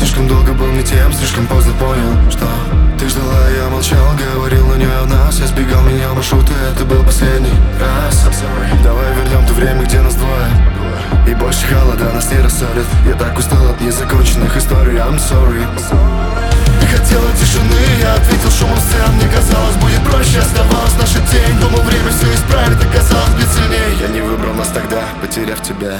слишком долго был не тем, слишком поздно понял, что ты ждала, я молчал, говорил на нее о нас. Я сбегал, менял маршруты, это был последний раз. Давай вернем то время, где нас двое, и больше холода нас не рассорит. Я так устал от незаконченных историй, I'm sorry. Ты хотела тишины, я ответил шумом сцен. Мне казалось, будет проще, оставалась наша тень. Думал, время все исправит, оказалось бить сильней. Я не выбрал нас тогда, потеряв тебя.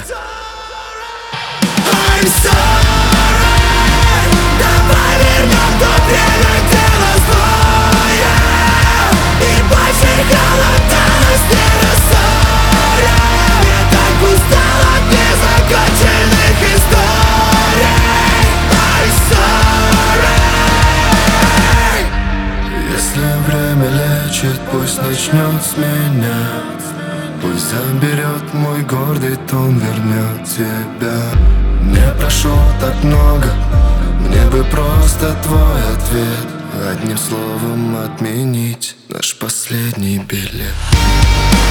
I'm sorry. Давай вернем то время, где нас двое, и больше холода нас не рассорит. Я так устал от незаконченных историй. I'm sorry. Если время лечит, пусть начнет с меня. Пусть заберет мой гордый тон, вернет тебя. Не прошу так много, мне бы просто твой ответ. Одним словом отменить наш последний билет.